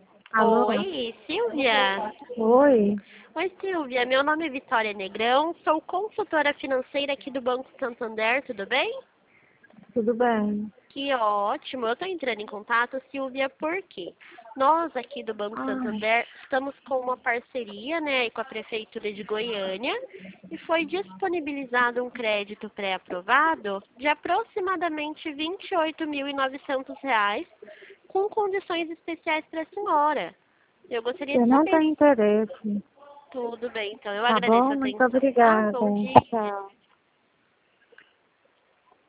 Alô? Oi, Silvia. Oi, Oi, Silvia. Meu nome é Vitória Negrão. Sou consultora financeira aqui do Banco Santander. Tudo bem? tudo bem? Que ótimo. Eu estou entrando em contato, Silvia, porque nós aqui do Banco Ai, Santander estamos com uma parceria, né, com a Prefeitura de Goiânia e foi disponibilizado um crédito pré-aprovado de aproximadamente R$ 28.900 com condições especiais para a senhora. Eu gostaria eu de não saber tenho se interesse, tudo bem, então eu tá agradeço bom? a Muito atenção, tá? obrigada. Bom dia. Tchau.